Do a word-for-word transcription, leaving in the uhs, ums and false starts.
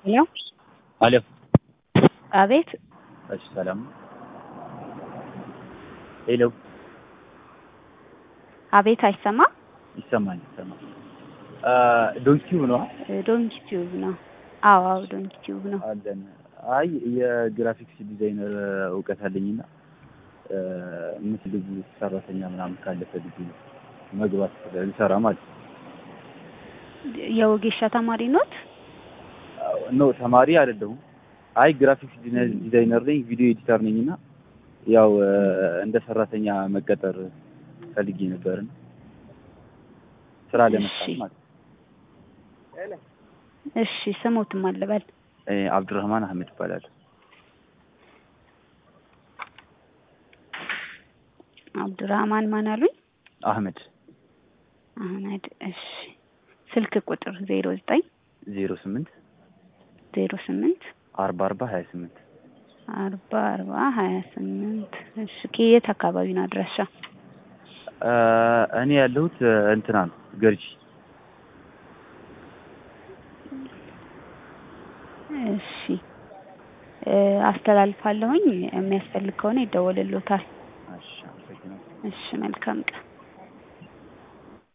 ሄሎ አሎ አቤት እሺ ሰላም ሄሎ አቤት አይሰማም ይሰማል ይሰማል ዶንኪው ነው ዶንኪቲዩብ ነው አዎ አዎ ዶንኪቲዩብ ነው አለን አይ የግራፊክስ ዲዛይነር እውቀት አለኝና ምትልጅ ሰራተኛ ምናምን ካለ ፈልጊ መግባት ልሰራ ማለት የወጌሻ ተማሪ ኖት ኖ ተማሪ አይደለሁም አይ ግራፊክስ ዲዛይነር ነኝ ቪዲዮ ኤዲተር ነኝና ያው እንደ ሰራተኛ መቀጠር ፈልጊ ነበርና ስራ ለመስራት ማለት እሺ ስሞት ማልበል አብዱራህማን አህመድ ይባላል አብዱራህማን ማን አሉኝ አህመድ አህመድ እሺ ስልክ ቁጥር ዜሮ ዘጠኝ ዜሮ ስምንት ዜሮ ስምንት አርባ አርባ ሀያ ስምንት አርባ አርባ ሀያ ስምንት እሺ ከየት አካባቢ ነው አድራሻ እኔ ያለሁት እንትና ነው ገርጂ እሺ አስተላልፋለሁኝ የሚያስፈልግ ከሆነ ይደወልልዎታል እሺ እሺ መልካም ቀን